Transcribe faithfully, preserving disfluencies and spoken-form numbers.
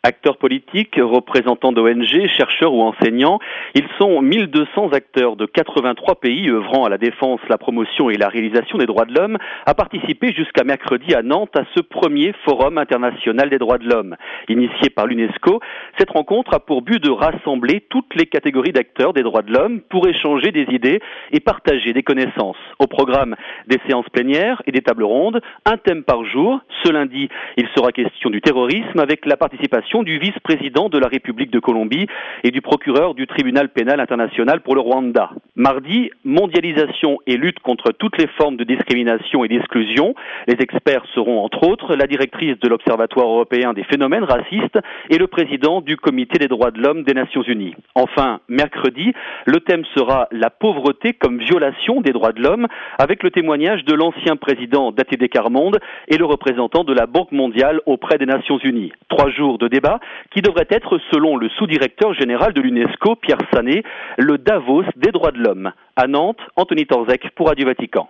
Acteurs politiques, représentants d'O N G, chercheurs ou enseignants, ils sont mille deux cents acteurs de quatre-vingt-trois pays œuvrant à la défense, la promotion et la réalisation des droits de l'homme à participer jusqu'à mercredi à Nantes à ce premier Forum international des droits de l'homme. Initié par l'UNESCO, cette rencontre a pour but de rassembler toutes les catégories d'acteurs des droits de l'homme pour échanger des idées et partager des connaissances. Au programme, des séances plénières et des tables rondes, un thème par jour. Ce lundi, il sera question du terrorisme avec la participation du vice-président de la République de Colombie et du procureur du tribunal pénal international pour le Rwanda. Mardi, mondialisation et lutte contre toutes les formes de discrimination et d'exclusion. Les experts seront entre autres la directrice de l'Observatoire européen des phénomènes racistes et le président du Comité des droits de l'homme des Nations Unies. Enfin, mercredi, le thème sera la pauvreté comme violation des droits de l'homme avec le témoignage de l'ancien président d'A T D Quart Monde et le représentant de la Banque mondiale auprès des Nations Unies. Trois jours de débat qui devrait être, selon le sous-directeur général de l'UNESCO, Pierre Sané, le Davos des droits de l'homme. À Nantes, Anthony Torzek pour Radio Vatican.